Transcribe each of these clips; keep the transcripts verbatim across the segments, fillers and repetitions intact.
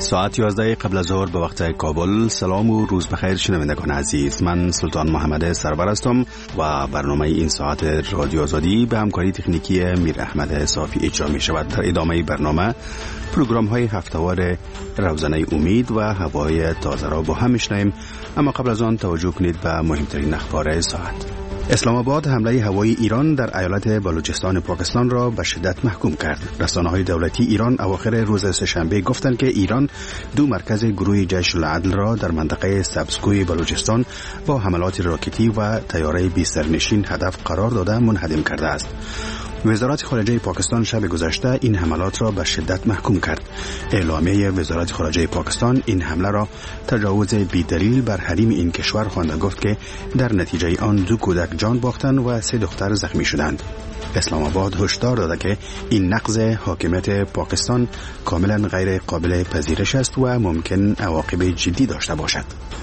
ساعت یازده قبل از ظهر به وقت کابل. سلام و روز بخیر شنوندگان عزیز، من سلطان محمد سرور هستم و برنامه این ساعت رادیو آزادی به همکاری تکنیکی میر احمد صافی اجرا می شود. در ادامه برنامه پروگرام های هفتهوار روزنه امید و هوای تازه را با هم میشنویم، اما قبل از آن توجه کنید به مهمترین اخبار ساعت. اسلام آباد حمله هوایی ایران در ایالت بلوچستان پاکستان را به شدت محکوم کرد. رسانه‌های دولتی ایران اواخر روز سه‌شنبه گفتند که ایران دو مرکز گروه جیش العدل را در منطقه سبزگوی بلوچستان با حملات راکتی و طیاره بی سرنشین هدف قرار داده منهدم کرده است. وزارت خارجه پاکستان شب گذشته این حملات را به شدت محکوم کرد. اعلامیه وزارت خارجه پاکستان این حمله را تجاوز بی‌دلیل بر حریم این کشور خوانده، گفت که در نتیجه آن دو کودک جان باختند و سه دختر زخمی شدند. اسلام آباد هشدار داده که این نقض حاکمیت پاکستان کاملا غیر قابل پذیرش است و ممکن عواقب جدی داشته باشد.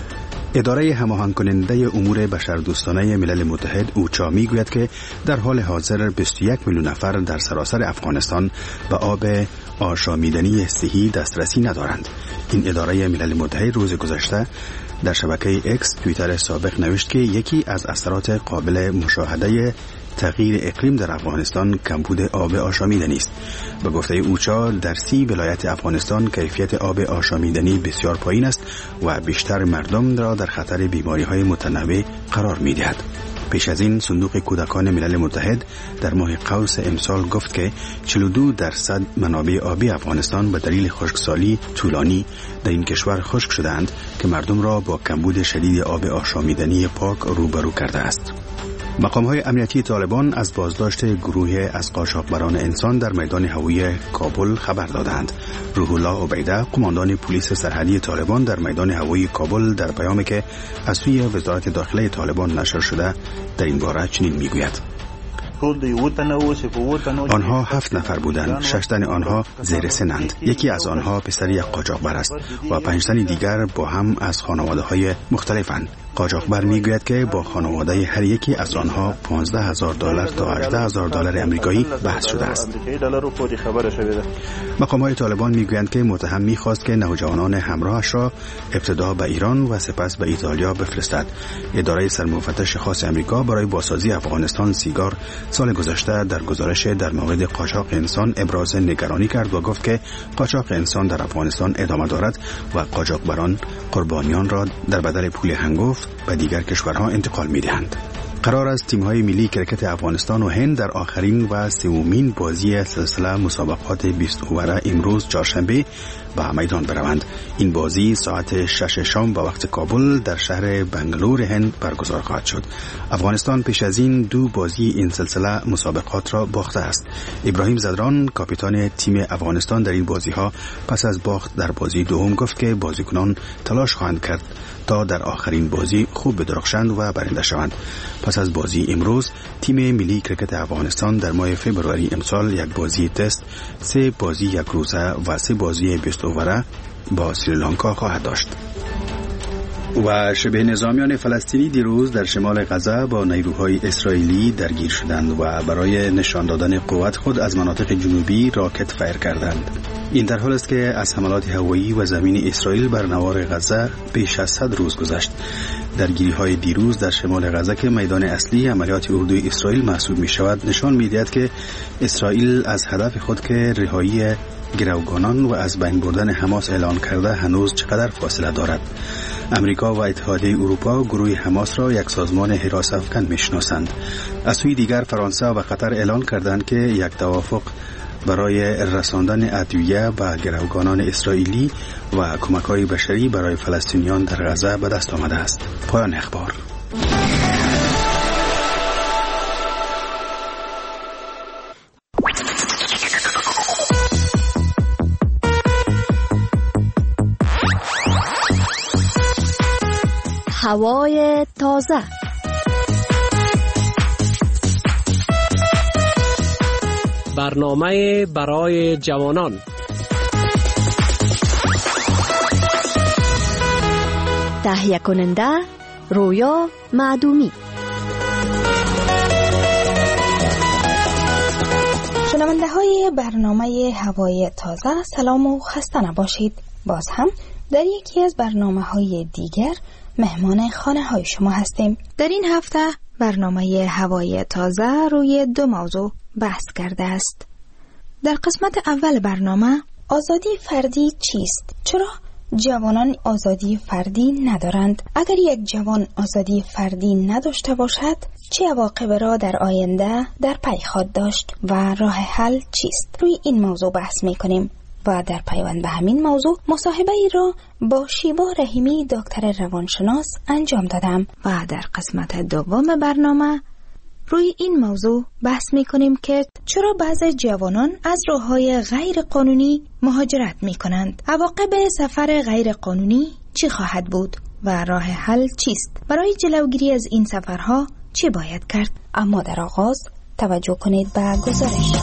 اداره هماهنگ کننده امور بشردوستانه ملل متحد اوچا میگوید که در حال حاضر بیست و یک میلیون نفر در سراسر افغانستان به آب آشامیدنی صحی دسترسی ندارند. این اداره ملل متحد روز گذشته در شبکه اکس توییتر سابق نوشت که یکی از اثرات قابل مشاهده تغییر اقلیم در افغانستان کمبود آب آشامیدنی است. به گفته اوچا در سی ولایت افغانستان کیفیت آب آشامیدنی بسیار پایین است و بیشتر مردم را در خطر بیماری‌های متنوع قرار می‌دهد. پیش از این صندوق کودکان ملل متحد در ماه قوس امسال گفت که چهل و دو درصد منابع آبی افغانستان به دلیل خشکسالی طولانی در این کشور خشک شدند که مردم را با کمبود شدید آب آشامیدنی پاک روبرو کرده است. مقام‌های امنیتی طالبان از بازداشت گروه از قاچاقبران انسان در میدان هوایی کابل خبر دادند. روح الله عبیده، قماندان پلیس سرحدی طالبان در میدان هوایی کابل، در پیامی که از سوی وزارت داخله طالبان نشر شده در این باره چنین میگوید: آنها هفت نفر بودند. شش تن آنها زیر سنند. یکی از آنها پسر یک قاچاقبر است و پنج تن دیگر با هم از خانواده‌های مختلفند. قاچاقبر میگوید که با خانواده هر یکی از آنها پانزده هزار دلار تا هجده هزار دلار آمریکایی بحث شده است. مقام‌های طالبان میگویند که متهم میخواست که نوجوانان همراهش را ابتدا به ایران و سپس به ایتالیا بفرستد. اداره سرمفتش خاص آمریکا برای بازسازی افغانستان سیگار سال گذشته در گزارش در مورد قاچاق انسان ابراز نگرانی کرد و گفت که قاچاق انسان در افغانستان ادامه دارد و قاچاقبران قربانیان را در بدل پول هنگفت به دیگر کشورها انتقال می‌دهند. قرار است تیم‌های ملی کرکت افغانستان و هند در آخرین و سومین بازی سلسله مسابقات بیست اووره امروز چهارشنبه به میدان بروند. این بازی ساعت شش شام به وقت کابل در شهر بنگلور هند برگزار خواهد شد. افغانستان پیش از این دو بازی این سلسله مسابقات را باخته است. ابراهیم زدران، کاپیتان تیم افغانستان در این بازی‌ها، پس از باخت در بازی دوم گفت که بازیکنان تلاش خواهند کرد تا در آخرین بازی خوب بدرخشند و برنده شوند. پس از بازی امروز تیم ملی کرکت افغانستان در ماه فوریه امسال یک بازی تست، سه بازی یک روزه و سه بازی بیست اووره با سریلانکا خواهد داشت. و شبه نظامیان فلسطینی دیروز در شمال غزه با نیروهای اسرائیلی درگیر شدند و برای نشان دادن قوت خود از مناطق جنوبی راکت فایر کردند. این در حال است که از حملات هوایی و زمینی اسرائیل بر نوار غزه بیش از صد روز گذشت. درگیری‌های دیروز در شمال غزه که میدان اصلی عملیات اردوی اسرائیل محسوب می‌شود نشان می‌دهد که اسرائیل از هدف خود که رهایی گروگانان و از بین بردن حماس اعلان کرده هنوز چقدر فاصله دارد. امریکا و اتحادیه اروپا گروه حماس را یک سازمان حراس افکن می‌شناسند. از سوی دیگر فرانسه و قطر اعلان کردند که یک توافق برای رساندن ادویه به گروگانان اسرائیلی و کمک‌های بشری برای فلسطینیان در غزه به دست آمده است. پایان اخبار. هوای تازه. برنامه برای جوانان. تهیه کننده رویا معدومی. شنونده های برنامه هوای تازه، سلام و خسته نباشید. باز هم در یکی از برنامه‌های دیگر مهمان خانه‌های شما هستیم. در این هفته برنامه هوای تازه روی دو موضوع بحث کرده است. در قسمت اول برنامه آزادی فردی چیست؟ چرا جوانان آزادی فردی ندارند؟ اگر یک جوان آزادی فردی نداشته باشد چه عواقب را در آینده در پی خواهد داشت و راه حل چیست؟ روی این موضوع بحث می‌کنیم و در پیوند به همین موضوع مصاحبه ای را با شیوا رحیمی دکتر روانشناس انجام دادم و در قسمت دوم برنامه روی این موضوع بحث می‌کنیم که چرا بعضی جوانان از راه‌های غیر قانونی مهاجرت می‌کنند؟ عواقب سفر غیر قانونی چی خواهد بود و راه حل چیست؟ برای جلوگیری از این سفرها چی باید کرد؟ اما در آغاز توجه کنید به گزارش.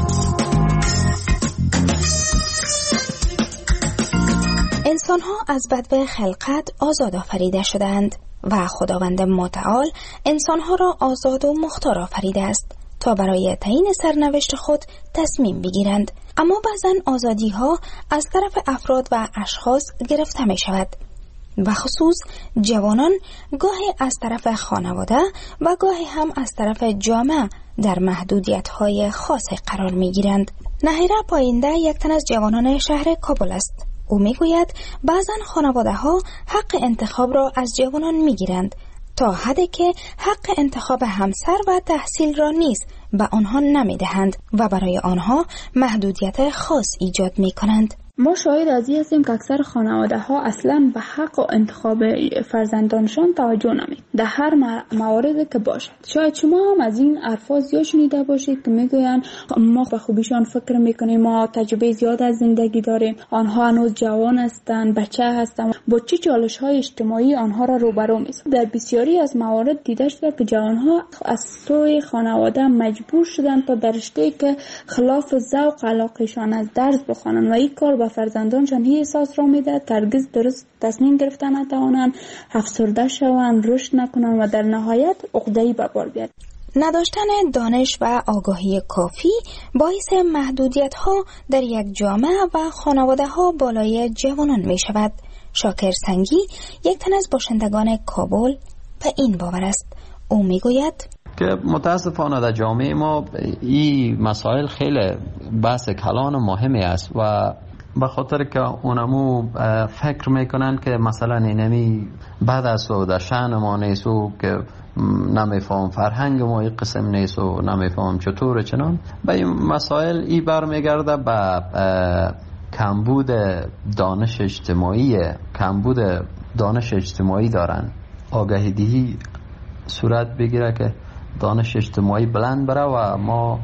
انسان‌ها از بدو خلقت آزاد آفریده شدند و خداوند متعال انسان‌ها را آزاد و مختار آفریده است تا برای تعیین سرنوشت خود تصمیم بگیرند. اما بعضن آزادی‌ها از طرف افراد و اشخاص گرفته می شود و خصوص جوانان گاهی از طرف خانواده و گاهی هم از طرف جامعه در محدودیت‌های خاص قرار می‌گیرند. نهیره پاینده یک تن از جوانان شهر کابل است. او میگوید بعضن خانواده‌ها حق انتخاب را از جوانان میگیرند تا حدی که حق انتخاب همسر و تحصیل را نیز به آنها نمیدهند و برای آنها محدودیت خاص ایجاد میکنند. ما شاهد از این هستیم که اکثر خانواده ها اصلا به حق و انتخاب فرزندانشان توجه نمی در هر مواردی که باشد. شاید شما هم از این الفاظ زیاد شنیده باشید که میگویند ما به خوبیشان فکر میکنیم، ما تجربه زیاد از زندگی داریم، آنها هنوز جوان هستند، بچه هستند، با چه چالش های اجتماعی آنها را روبرو می‌سازد. در بسیاری از موارد دیده شده که جوانها از سوی خانواده مجبور شدند تا در رشته‌ای که خلاف ذوق علاقه‌شان از درس بخوانند و این کار فرزندانشان هی احساس را میده ترگز درست تصمیم گرفتن نتوانند، افسرده شوند، رشد نکنند و در نهایت عقده‌ای به بار بیاد. نداشتن دانش و آگاهی کافی باعث محدودیت ها در یک جامعه و خانواده ها بالای جوانان می شود. شاکر سنگی یک تن از باشندگان کابل به این باور است. او می گوید که متاسفانه در جامعه ما این مسائل خیلی بحث کلان و مهمی است و به خاطر که اونمو فکر میکنن که مثلا اینمی بد است و در شأن ما نیست و که نمیفهم فرهنگ ما این قسم نیست و نمیفهم چطور چنان به این مسائل ای برمیگرده به کمبود دانش اجتماعی کمبود دانش اجتماعی دارن. آگاهی دهی صورت بگیره که دانش اجتماعی بلند بره و ما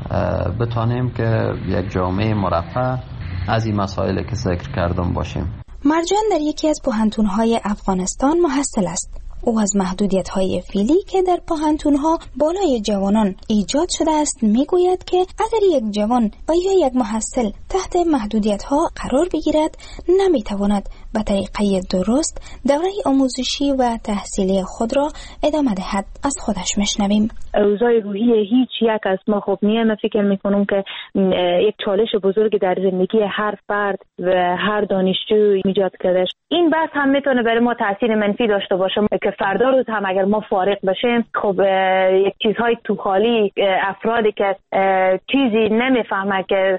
بتانیم که یک جامعه مرفه از این مسائل که ذکر کردم باشیم. مرجان در یکی از پوهنتون‌های افغانستان محصل است. او از محدودیت‌های فعلی که در پوهنتون‌ها بالای جوانان ایجاد شده است میگوید که اگر یک جوان و یا یک محصل تحت محدودیت‌ها قرار بگیرد نمیتواند به طریقه درست دوره آموزشی و تحصیلی خود را ادامه دهد. از خودش میشنویم. اوضاع روحی هیچ یک از ما خوب نیست. من فکر میکنم که یک چالش بزرگ در زندگی هر فرد و هر دانشجو ایجاد کرده. این بحث هم میتونه برای ما تاثیر منفی داشته باشه که فردا روز هم اگر ما فارغ بشیم خب یک چیزهای تو خالی افرادی که چیزی نمیفهمه که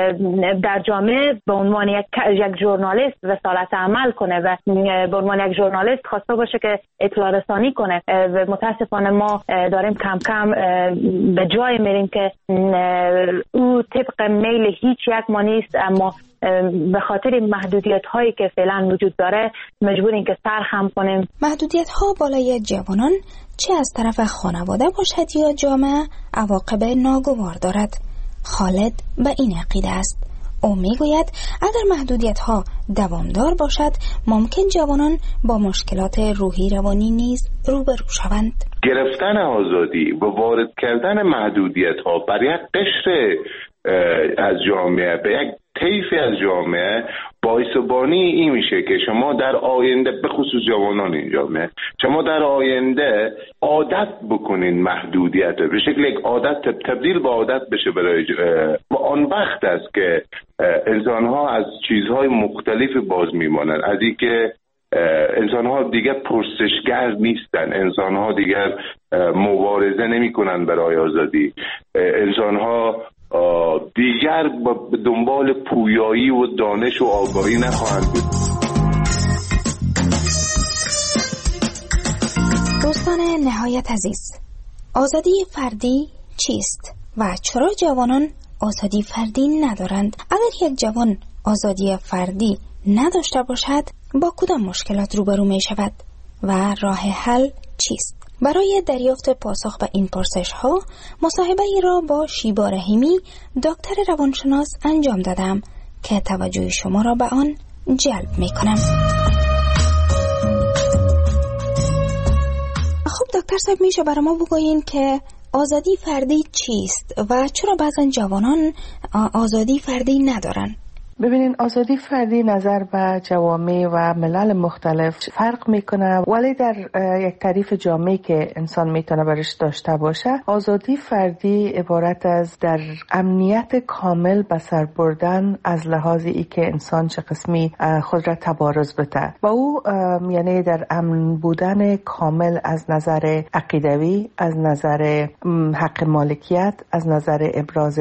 در جامعه به عنوان یک یک ژورنالیست رسالت عمل کنه و به عنوان یک ژورنالیست خواسته باشه که اطلاع رسانی کنه و متاسفانه ما داریم کم کم به جای میریم که او طبق میل هیچ یک ما نیست، اما به خاطر محدودیت هایی که فعلا وجود داره مجبوریم که سرخم کنیم. محدودیت ها بالای جوانان چه از طرف خانواده باشد یا جامعه عواقب ناگوار دارد. خالد به این عقیده است. او میگوید اگر محدودیت ها دوامدار باشد ممکن جوانان با مشکلات روحی روانی نیز روبرو شوند. گرفتن آزادی و وارد کردن محدودیت ها بر یک قشر از جامعه به یک طیفی از جامعه باعث بانی این میشه که شما در آینده به خصوص جوانان این جامعه شما در آینده عادت بکنین محدودیت به شکل یک عادت تبدیل به عادت بشه برای آن وقت است که انسان ها از چیزهای مختلف باز میمانند، از اینکه انسان ها دیگر پرسشگر نیستن، انسان ها دیگر مبارزه نمی کنند برای آزادی، انسان ها دیگر به دنبال پویایی و دانش و آگاهی نخواهند بود. دوستان نهایت عزیز، آزادی فردی چیست و چرا جوانان آزادی فردی ندارند؟ اگر یک جوان آزادی فردی نداشته باشد با کدام مشکلات روبرو می شود و راه حل چیست؟ برای دریافت پاسخ به این پرسش ها مصاحبه ای را با شیبا رحیمی دکتر روانشناس انجام دادم که توجه شما را به آن جلب می کنم. خب دکتر صاحب، میشه برای ما بگویین که آزادی فردی چیست و چرا بعضا جوانان آزادی فردی ندارن؟ ببینین، آزادی فردی نظر به جوامع و ملل مختلف فرق میکنه، ولی در یک تعریف جامعی که انسان میتونه برش داشته باشه، آزادی فردی عبارت از در امنیت کامل به سر بردن از لحاظ ای که انسان چه قسمی خود را تبارز بده و او یعنی در امن بودن کامل از نظر عقیدوی، از نظر حق مالکیت، از نظر ابراز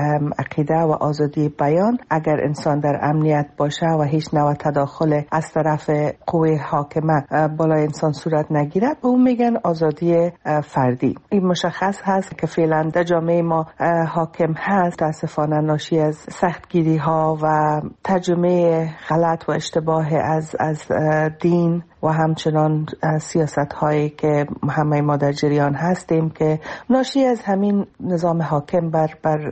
عقیده و آزادی بیان. اگر انسان در امنیت باشه و هیچ نوع تداخل از طرف قوه حاکمه بالای انسان صورت نگیرد، به اون میگن آزادی فردی. این مشخص هست که فعلا در جامعه ما حاکم هست، متاسفانه ناشی از سختگیری ها و ترجمه غلط و اشتباه از از دین و همچنان سیاست هایی که همه ما در جریان هستیم که ناشی از همین نظام حاکم بر بر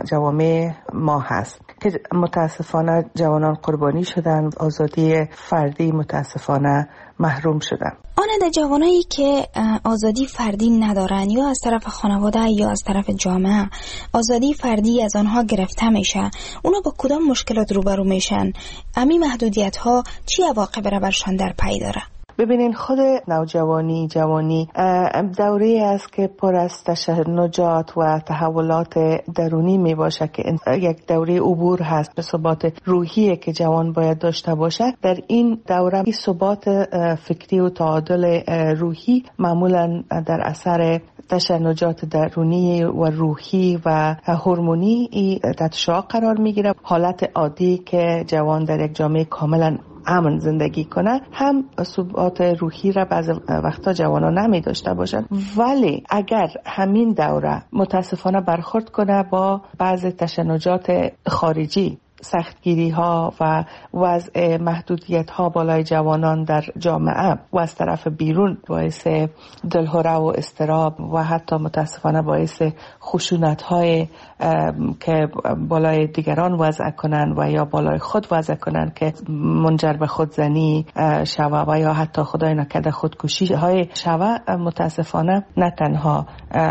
جوامع ما هست که متاسفانه جوانان قربانی شدن، آزادی فردی متاسفانه محروم شدن. آن جوانایی که آزادی فردی ندارن یا از طرف خانواده یا از طرف جامعه آزادی فردی از آنها گرفته میشه، اونا با کدام مشکلات روبرو میشن؟ امی محدودیت ها چی عواقب را برشان در پی داره؟ ببینین، خود نوجوانی جوانی دوره است که پر از تشنجات و تحولات درونی می باشه که یک دوره عبور هست به ثبات روحی که جوان باید داشته باشه. در این دوره ثبات فکری و تعادل روحی معمولا در اثر تشنجات درونی و روحی و هورمونی تحت شعاع قرار می گیره. حالت عادی که جوان در یک جامعه کاملا امن زندگی کنه هم ثبات روحی را بعض وقتا جوانا نمی داشته باشند. ولی اگر همین دوره متاسفانه برخورد کنه با بعض تشنجات خارجی، سختگیری ها و وضع محدودیت ها بالای جوانان در جامعه و از طرف بیرون باعث دلهره و اضطراب و حتی متاسفانه باعث خشونت های که بالای دیگران وضع کنن و یا بالای خود وضع کنن که منجر به خودزنی شوه و یا حتی خدای نکرده خودکشی های شوه، متاسفانه نه تنها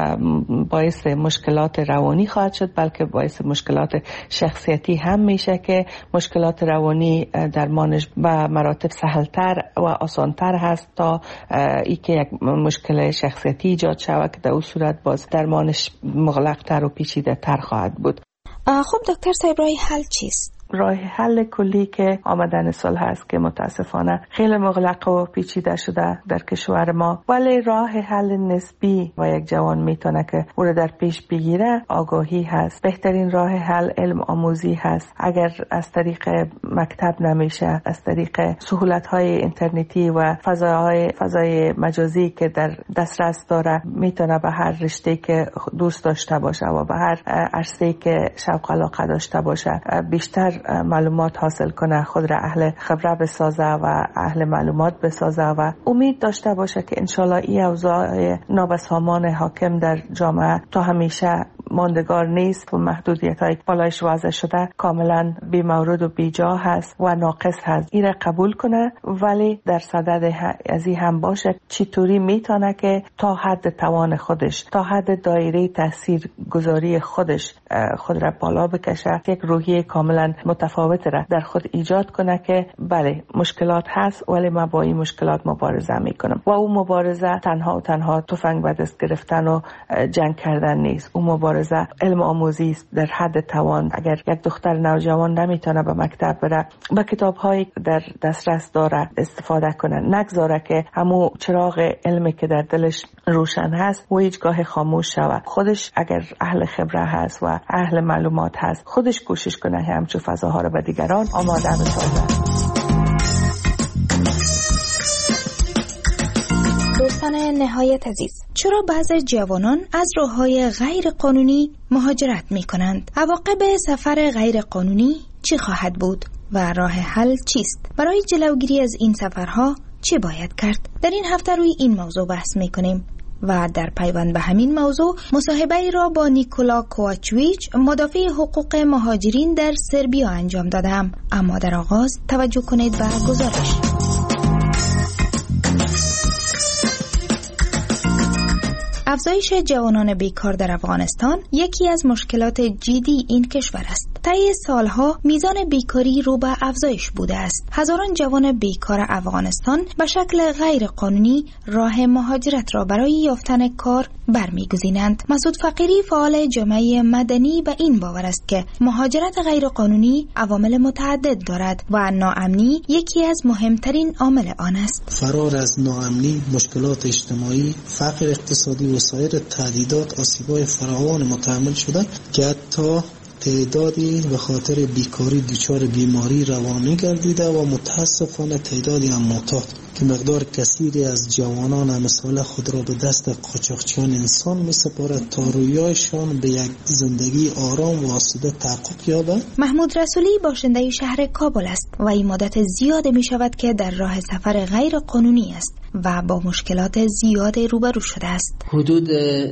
باعث مشکلات روانی خواهد شد بلکه باعث مشکلات شخصیتی هم میشه که مشکلات روانی درمانش به مراتب سهلتر و آسانتر هست تا ای که یک مشکل شخصیتی ایجاد شود که در اون صورت باز درمانش مغلق‌تر و پیچیده‌تر خواهد بود. خب دکتر صاحب، راه حل چیست؟ راه حل کلی که آمدن سال هست که متاسفانه خیلی مغلق و پیچیده شده در کشور ما، ولی راه حل نسبی و یک جوان میتونه که او رو در پیش بگیره آگاهی هست. بهترین راه حل علم آموزی هست. اگر از طریق مکتب نمیشه، از طریق سهولت‌های اینترنتی و فضاهای فضای مجازی که در دسترس داره میتونه به هر رشته که دوست داشته باشه و به هر عرصه‌ای که شوق علاقه داشته باشه بیشتر معلومات حاصل کنه، خود را اهل خبره بسازه و اهل معلومات بسازه و امید داشته باشه که انشالله این اوضاع نابسامان حاکم در جامعه تا همیشه ماندگار نیست و محدودیت های بالایش وضع شده کاملا بی مورد و بی جا هست و ناقص هست. این را قبول کنه، ولی در صدد از این هم باشه چطوری میتونه که تا حد توان خودش، تا حد دایره تاثیر گذاری خودش خود را بالا بکشه، یک روحیه کاملا متفاوت را در خود ایجاد کنه که بله مشکلات هست ولی من با این مشکلات مبارزه میکنم. و اون مبارزه تنها و تنها تفنگ به دست گرفتن و جنگ کردن نیست. اون مبارزه مبارزه علم آموزی است در حد توان. اگر یک دختر نوجوان نمیتونه به مکتب بره، با کتاب‌هایی در دسترس داره استفاده کنه، نگذاره که همون چراغ علمی که در دلش روشن هست و هیچگاه خاموش شود. خودش اگر اهل خبره هست و اهل معلومات هست، خودش کوشش کنه همچون فضاها رو به دیگران آماده بسازه. دوستان نهایت عزیز، چرا بعضی جوانان از راه‌های غیر قانونی مهاجرت می کنند؟ عواقب سفر غیر قانونی چی خواهد بود و راه حل چیست؟ برای جلوگیری از این سفرها چه باید کرد؟ در این هفته روی این موضوع بحث می کنیم و در پیوند به همین موضوع مصاحبه را با نیکولا کوواچویچ، مدافع حقوق مهاجرین در سربیا انجام دادم. اما در آغاز توجه کنید به گزارش. افزایش جوانان بیکار در افغانستان یکی از مشکلات جدی این کشور است. طی سالها میزان بیکاری رو به افزایش بوده است. هزاران جوان بیکار افغانستان به شکل غیر قانونی راه مهاجرت را برای یافتن کار برمیگزینند. مسعود فقیری، فعال جامعه مدنی، به این باور است که مهاجرت غیر قانونی عوامل متعدد دارد و ناامنی یکی از مهمترین عامل آن است. فرار از ناامنی، مشکلات اجتماعی، فقر اقتصادی و سایر تهدیدات آسیب‌های فراوان متحمل شده که حتی تعدادی به خاطر بیکاری دچار بیماری روانی گردیده و متاسفانه تعدادی هم معتاد که مقدار کثیری از جوانان امثال خود را به دست قاچاقچیان انسان می سپارد تا رویایشان به یک زندگی آرام و آسوده تحقق یابد. محمود رسولی باشنده شهر کابل است و این مدت زیاد می شود که در راه سفر غیر قانونی است و با مشکلات زیاد روبرو شده است. حدود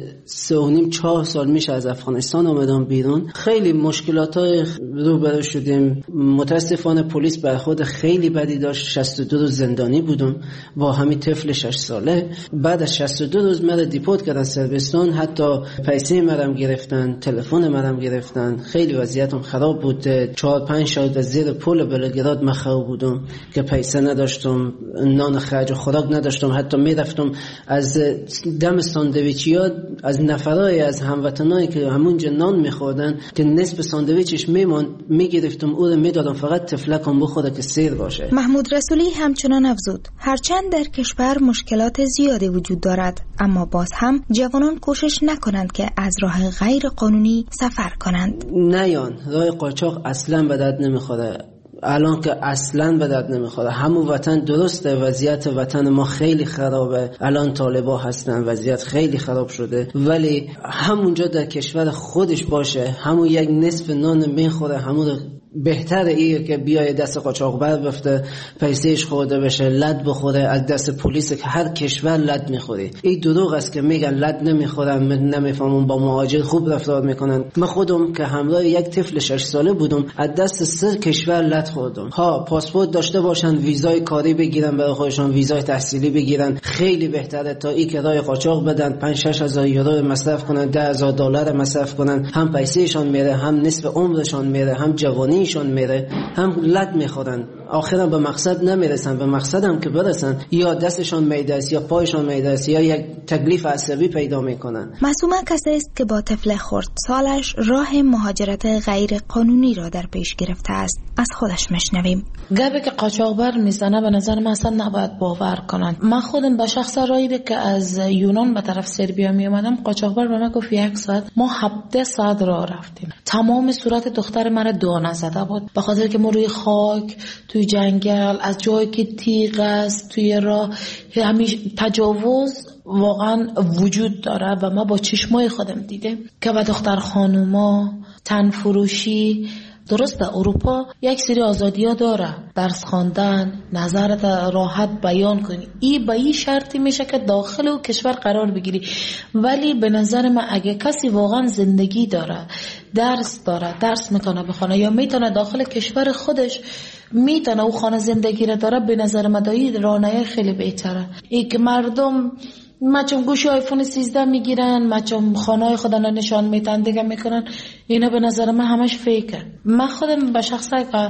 سه و نیم چهار سال میشه از افغانستان آمدم بیرون. خیلی مشکلات های روبرو شدیم. متاسفانه پلیس برخورد خیلی بدی داشت. شصت و دو روز زندانی بودم با همین طفل شش ساله. بعد از شصت و دو روز مرا دیپورت کردن سربستان. حتی پیسه مرا گرفتن، تلفن مرا گرفتن. خیلی وضعیتم خراب بود. چهار پنج شب زیر پل بلگراد مخرب بودم که پیسه نداشتم، نان خرج و خوراک نداشتم. حتی میرفتم از دم ساندویچیا از نفرای از هموطنایی که همونجا نان میخوردن که نصف ساندویچش میموند میگرفتم او رو میدادم فقط تفلکم بخوره که سیر باشه. محمود رسولی همچنان افزود هرچند در کشور مشکلات زیادی وجود دارد، اما باز هم جوانان کوشش نکنند که از راه غیر قانونی سفر کنند. نیان راه قاچاق اصلا به درد نمیخوره. الان که اصلا به درد نمیخوره. همون وطن درسته، وضعیت وطن ما خیلی خرابه. الان طالبا هستن، وضعیت خیلی خراب شده، ولی همونجا در کشور خودش باشه، همون یک نصف نان میخوره، همون بهتره ایه که بیای دست قاچاقبر بفته، پیسهش خورده بشه، لد بخوره از دست پلیس که هر کشور لد میخوری. این دروغ است که میگن لد نمیخورن، نمیفهمون با مهاجر خوب رفتار میکنن. من خودم که همراه یک طفل شش ساله بودم از دست سه کشور لد خوردم. ها پاسپورت داشته باشن، ویزای کاری بگیرن برای خودشون، ویزای تحصیلی بگیرن، خیلی بهتره تا این که راه قاچاق بدن، پنج شش هزار یورو مصرف کنن، ده هزار دلار مصرف کنن. هم پیسهشون میره، هم نصف عمرشون میره، هم جوانی شون میره، هم لد میخورن. آخرا به مقصد نمیرسن. به مقصد هم که برسن یا دستشون میدرس یا پایشون میدرس یا یک تکلیف عصبی پیدا میکنن. معصومه کسی است که با طفل خرد سالش راه مهاجرت غیر قانونی را در پیش گرفته است. از خودش میشنویم. گبه که قاچاقبر میزنه به نظر من اصلا نباید باور کنن. من خودم به شخص رایی که از یونان به طرف سربیا می اومدم، قاچاقبر به من گفت یک ساعت. ما هفده ساعت راه رفتیم. تمام صورت دختر مرا دانه زده بود به خاطر که ما روی خاک، توی جنگل، از جایی که تیغ است توی راه، همیشه تجاوز واقعا وجود داره و ما با چشمای خودم دیدم که با دختر خانوما تن فروشی. درست در اروپا یک سری آزادی ها داره، درس خواندن، نظرت راحت بیان کنی. این به این شرطی میشه که داخل او کشور قرار بگیری. ولی به نظر من اگه کسی واقعا زندگی داره، درس داره، درس میتونه بخونه یا میتونه داخل کشور خودش میتونه او خانه زندگی را داره، به نظر من دایی رانه خیلی بهتره. این که مردم مچم گوشی آیفون سیزده میگیرن، مچم خانه خودن نشان میتن دیگه میکنن، اینا به نظر من همش فیکه. من خودم به شخصه که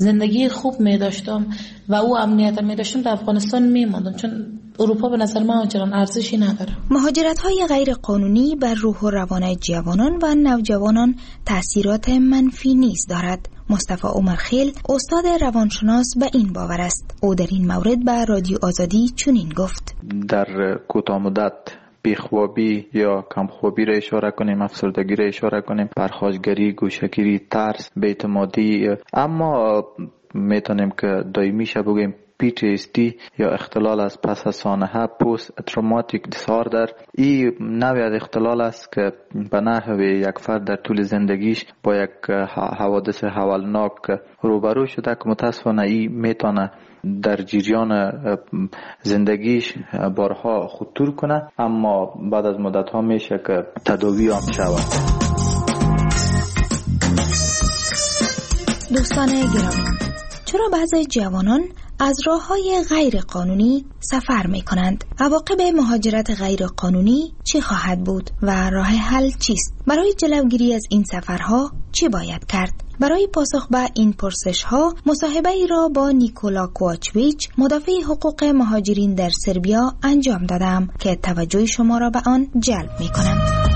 زندگی خوب می داشتم و او امنیت می داشتم در افغانستان می ماندم، چون اروپا به نظر من آنچنان ارزشی نداره. مهاجرت‌های غیر قانونی بر روح و روان جوانان و نوجوانان تأثیرات منفی نیز دارد. مصطفی عمرخیل استاد روانشناس به این باور است. او در این مورد به رادیو آزادی چنین گفت: در کوتاه مدت بیخوابی یا کمخوابی را اشاره کنیم، افسردگی را اشاره کنیم، پرخاشگری، گوشه‌گیری، ترس، بی‌اعتمادی، اما میتونیم که دائمیشه بگیم پی تی اس دی یا اختلال از پس از سانحه، پست تروماتیک دیساردر. این نوع از اختلال است که به نحو یک فرد در طول زندگیش با یک حوادث هولناک روبرو شده که متاسفانه این میتونه در جریان زندگیش بارها خطور کنه، اما بعد از مدت ها میشه که تداوی هم شود. دوستان گرامی، چرا بعضی جوانان از راه‌های غیر قانونی سفر می‌کنند؟ عواقب مهاجرت غیر قانونی چی خواهد بود و راه حل چیست؟ برای جلوگیری از این سفرها چی باید کرد؟ برای پاسخ به این پرسش‌ها مصاحبه‌ای را با نیکولا کوواچویچ، مدافع حقوق مهاجرین در سربیا انجام دادم که توجه شما را به آن جلب می‌کنم.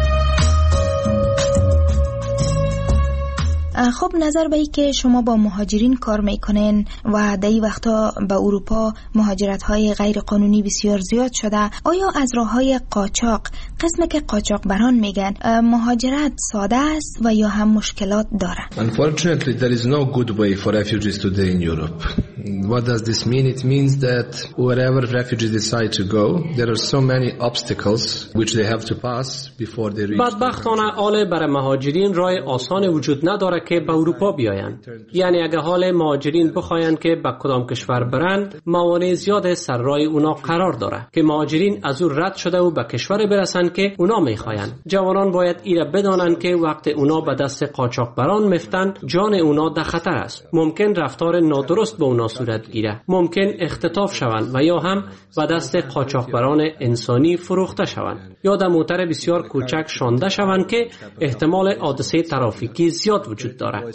خب نظر به ای که شما با مهاجرین کار میکنین و در این وقتا به اروپا مهاجرت های غیر قانونی بسیار زیاد شده، آیا از راه های قاچاق، قسم که قاچاق بران میگن، مهاجرت ساده است و یا هم مشکلات داره؟ Unfortunately there is no good way for refugees today in Europe. What does this mean? It means that wherever refugees decide to go, there are so many obstacles which they have to pass before they reach. بدبختانه حال برای مهاجرین راه آسان وجود نداره که به اروپا بیایند. یعنی اگه حال مهاجرین بخواین که به کدام کشور برند، موانع زیاد سر راه اونا قرار داره که مهاجرین از او رد شده و به کشور برسن که اونا میخواین. جوانان باید ایره بدانند که وقت اونا به دست قاچاقبران مفتن، جان اونا در خطر است. ممکن رفتار نادرست به اونا صورت گیره، ممکن اختطاف شوند و یا هم به دست قاچاقبران انسانی فروخته شوند یا در موتر بسیار کوچک شانده شوند که احتمال حادثه ترافیکی زیاد وجود داره.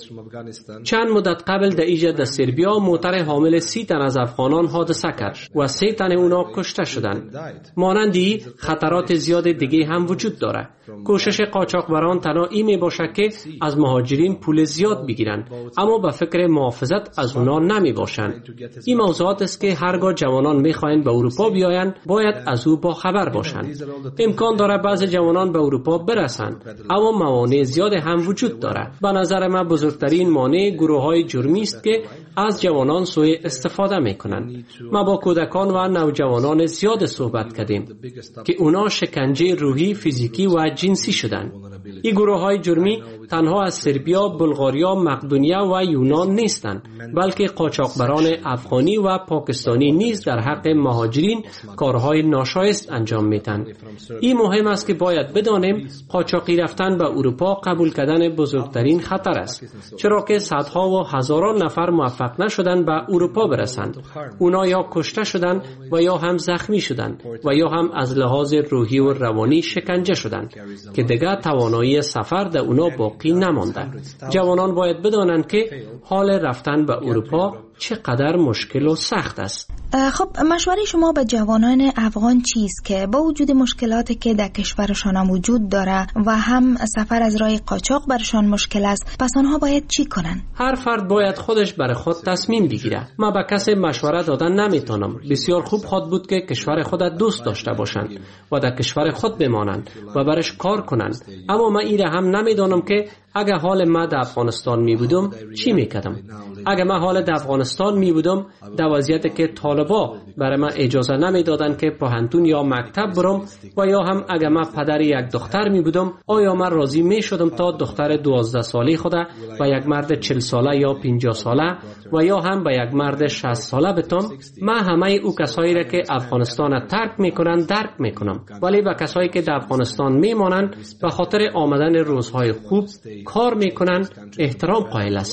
چند مدت قبل در ایجاد در سربیا موتر حامل سی تن از افغانان حادثه کرد و سه تن اونا کشته شدند. مانندی خطرات زیاد دیگه هم وجود داره. کوشش قاچاقبران تنها این می باشه که از مهاجرین پول زیاد بگیرن، اما به فکر محافظت از اونا نمی باشن. این موضوعات است که هرگاه جوانان میخواین به اروپا بیاین باید از او با خبر باشن. امکان داره بعضی جوانان به اروپا برسن، اما موانع زیاد هم وجود داره. به نظر من بزرگترین مانع گروه‌های جرمی است که از جوانان سوء استفاده میکنن. ما با کودکان و نوجوانان زیاد صحبت کردیم که اونا شکنجه روحی، فیزیکی و جنسی شدن. این گروه‌های جرمی تنها از سربیا، بلغاریا، مقدونیه و یونان نیستند، بلکه قاچاقبران افغانی و پاکستانی نیز در حق مهاجرین کارهای ناشایست انجام میدن. این مهم است که باید بدانیم قاچاقی رفتن به اروپا قبول کردن بزرگترین خطر است، چرا که صدها و هزاران نفر موفق نشدن به اروپا برسند. اونا یا کشته شدند و یا هم زخمی شدند و یا هم از لحاظ روحی و روانی شکنجه شدند که دیگر توانایی سفر در اونا باقی نمانده. جوانان باید بدانند که حال رفتن به اروپا چقدر مشکل و سخت است. خب مشوره شما به جوانان افغان چیست که با وجود مشکلاتی که در کشورشان وجود داره و هم سفر از راه قاچاق برشان مشکل است، پس آنها باید چی کنن؟ هر فرد باید خودش برای خود تصمیم بگیره. من به کسی مشوره دادن نمیتونم. بسیار خوب خود بود که کشور خود دوست داشته باشند و در کشور خود بمانند و برش کار کنند، اما من ایره هم نمیدونم که اگه حال من در افغانستان می بودم چی میکردم. اگه من حال در افغانستان می بودم در وضعیتی که طالبا برای من اجازه نمی دادن که پانتون یا مکتب برم و یا هم اگه من پدر یک دختر می بودم، آیا من راضی می شدم تا دختر دوازده ساله خدا و یک مرد چهل ساله یا پنجاه ساله و یا هم به یک مرد شصت ساله بتم؟ من همه او کسایی را که افغانستان ترک میکنن درک میکنم، ولی به کسایی که در افغانستان میمانند به خاطر آمدن روزهای خوب کار میکنن احترام قائل هستم.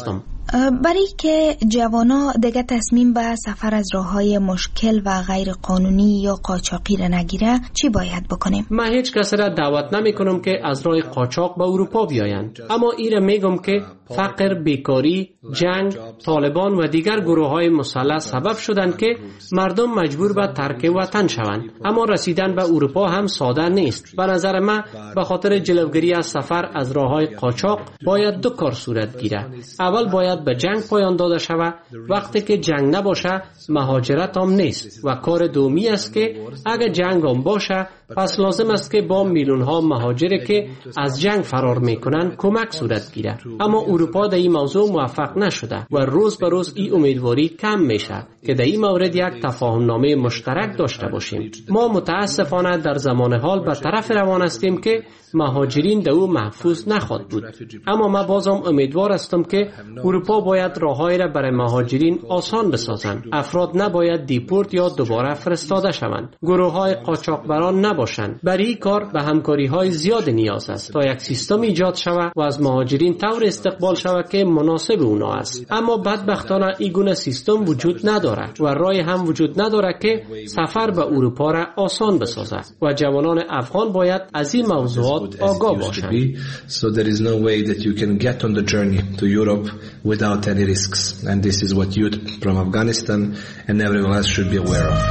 برای که جوانا دیگه تصمیم به سفر از راههای مشکل و غیر قانونی یا قاچاقی را نگیره چی باید بکنیم؟ من هیچ کس را دعوت نمی کنم که از راه قاچاق به اروپا بیایند، اما ایره میگم که فقر، بیکاری، جنگ، طالبان و دیگر گروه های مسلح سبب شدند که مردم مجبور به ترک وطن شوند. اما رسیدن به اروپا هم ساده نیست. به نظر من به خاطر جلوگیری از سفر از راه های قاچاق باید دو کار صورت گیره. اول باید به جنگ پایان داده شود. وقتی که جنگ نباشه مهاجرت هم نیست و کار دومی است که اگر جنگ هم باشه پس لازم است که با میلیون ها مهاجری که از جنگ فرار میکنن کمک صورت گیره. اما اروپا در این موضوع موفق نشده و روز به روز این امیدواری کم میشه که در این مورد یک تفاهم نامه مشترک داشته باشیم. ما متاسفانه در زمان حال به طرف روان هستیم که مهاجرین در او محفوظ نخواهد بود. اما من بازم امیدوار هستم که اروپا باید راههایی را برای مهاجرین آسان بسازند. افراد نباید دیپورت یا دوباره فرستاده شوند. گروه های قاچاقبران نباشند. برای این کار به همکاری های زیاد نیاز است تا یک سیستم ایجاد شود و از مهاجرین طور استقبال شود که مناسب اونا است. اما بدبختانه این گونه سیستم وجود ندارد و راه هم وجود ندارد که سفر به اروپا را آسان بسازد و جوانان افغان باید از این موضوعات آگاه باشند. So there is no way that you can get on the journey to Europe without any risks, and this is what youth from Afghanistan and everyone else should be aware of.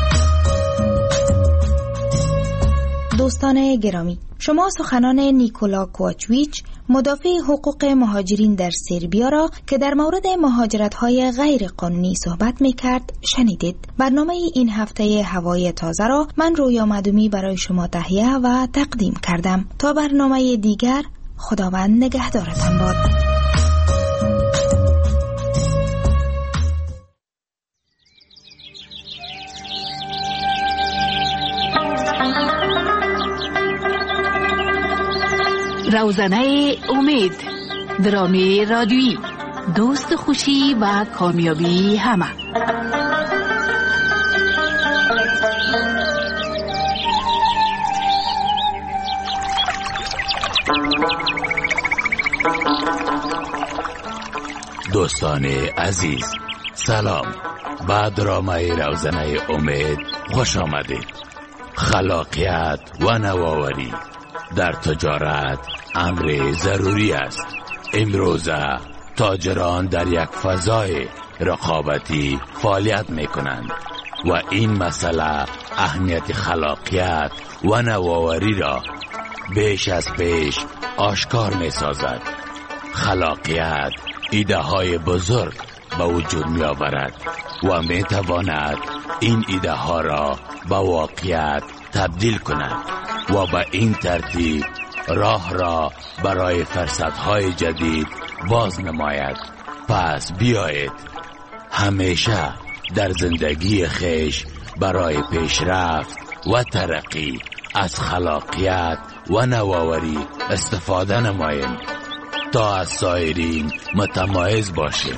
دوستان گرامی، شما سخنان نیکولا کوچویچ مدافع حقوق مهاجرین در سربیا را که در مورد مهاجرت‌های غیر قانونی صحبت می‌کرد شنیدید. برنامه این هفته هوای تازه را من رویا مدومی برای شما تهیه و تقدیم کردم. تا برنامه دیگر، خداوند نگهدارتان باد. روزنه امید، درامی رادیویی، دوست خوشی و کامیابی همه. دوستان عزیز سلام. به درامه روزنه امید خوش آمدید. خلاقیت و نوآوری در تجارت امر ضروری است. امروزه تاجران در یک فضای رقابتی فعالیت می کنند و این مسئله اهمیت خلاقیت و نوآوری را بیش از پیش آشکار می سازد. خلاقیت ایده های بزرگ به وجود می آورد و می تواند این ایده ها را به واقعیت تبدیل کند و به این ترتیب راه را برای فرصت‌های جدید باز نماید. پس بیایید همیشه در زندگی خیش برای پیشرفت و ترقی از خلاقیت و نوآوری استفاده نماییم تا از سایرین متمایز باشیم.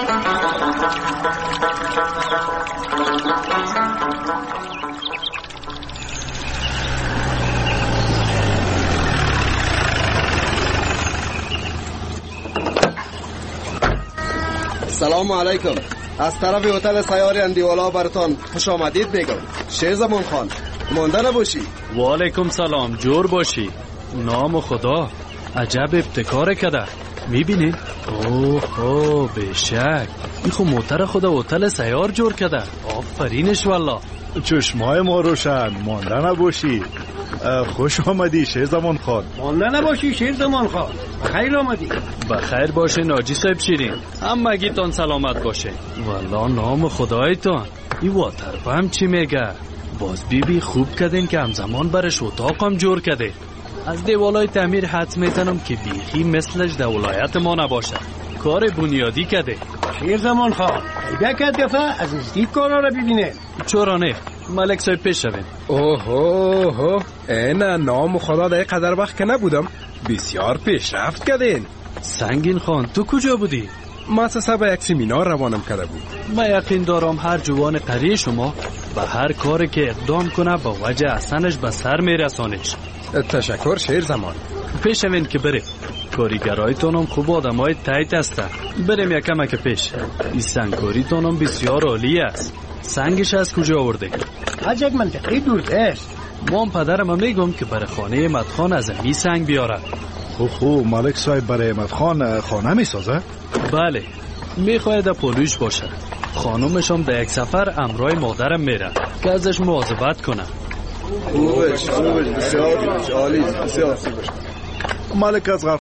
سلام علیکم. از طرف هتل سیاری اندیوالا براتان خوش آمدید میگم. شیرزمان خان مانده نباشی. و علیکم سلام، جور باشی. نام خدا، عجب ابتکار کده. میبینین؟ اوه اوه بشک این خو موتر خدا هتل سیار جور کده. آفرینش والله. چشمای ما روشن، مانده نباشی. خوش آمدی شیرزمان خان. مانده نباشی شیرزمان خان. بخیر آمدی. بخیر باشه ناجی صاحب شیرین. همگیتان سلامت باشه. والله نام خدایتان. این واترپم چی میگه؟ باز بی بی خوب کردین که همزمان برش اتاقم جور کرده. از دیوالای تعمیر حدس میتنم که بیخی مثلش در ولایت ما نباشه. کار بنیادی کرده. شیرزمان خان یک دفعه از نزدیک کارا را ببینه. چرا نه؟ ملک صاحب پیش شوین. اوه اوه اینا نام خدا در قدر وقت که نبودم بسیار پیشرفت کردین. سنگین خان تو کجا بودی؟ مؤسسه به یک سمینار روانم کرده بود. من یقین دارم هر جوان قریه شما به هر کاری که اقدام کنه با وجه احسنش به سر میرسانش. تشکر شیرزمان. پیش شوین که بره. کاریگرایتون هم خوب آدمای تایت هستن. بریم یکم که پیش. این سنگکاریتون هم بسیار عالی است. سنگش از کجا آورده؟ از یک منطقه دوردست. مام پدرم هم میگم که برای خانه احمد خان از امی سنگ بیاره. خو خو ملک صاحب برای احمد خان خانه میسازه؟ بله، میخواید پولوش باشه. خانومش هم در یک سفر امرای مادرم میره که ازش مواظبت کنه. خوبش خوبش بسیار عالی بسیار خوبش. ملک از